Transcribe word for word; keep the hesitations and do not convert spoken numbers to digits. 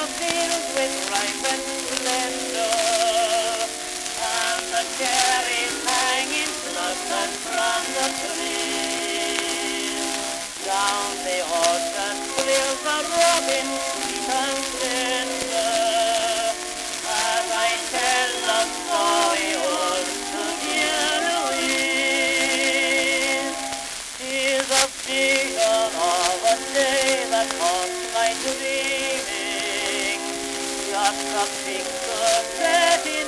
fields with ripened splendor, and the cherries hanging clustered from the trees. Down the orchard thrills a robin sweet and tender, as I tell the story old to dear Louise. Here's a figure of a day that haunts my dreaming, just a picture set in